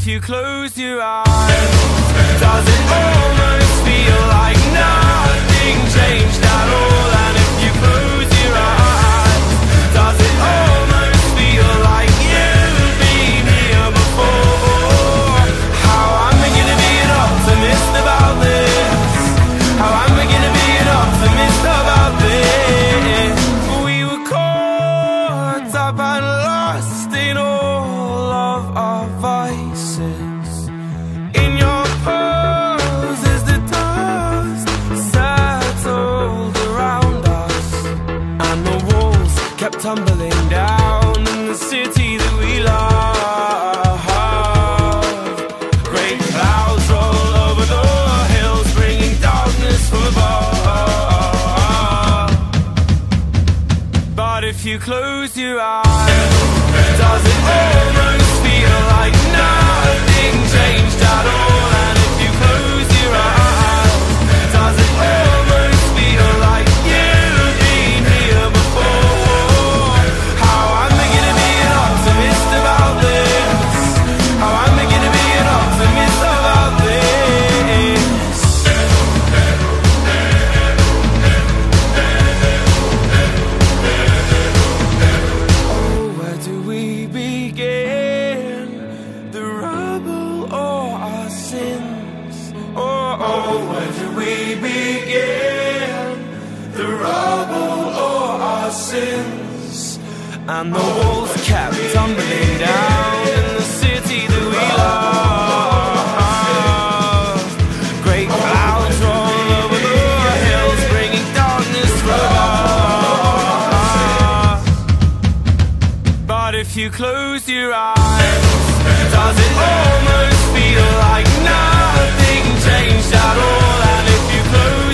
you close your eyes, does it almost feel like nothing changed at all? And if you close your eyes, does it almost feel like you've been here before? How am I gonna be an optimist about this? How am I gonna be an optimist about this? We were caught up and lost in all of our vices. In your pose as the dust settled around us, and the walls kept tumbling down in the city that we love. Great clouds roll over the hills, bringing darkness from above. But if you close your eyes, does it almost feel like nothing changed at all? And if you close your eyes, does it almost feel like you've been here before? How am I gonna be an optimist about this? How am I gonna be an optimist about this? Oh, where do we begin? The rubble or our sins? Oh, where do we begin? The rubble or our sins? And the walls kept tumbling down in the city that we love. Great clouds roll over the hills, bringing darkness from above. But if you close your eyes, does it almost feel like nothing changed at all? And if you close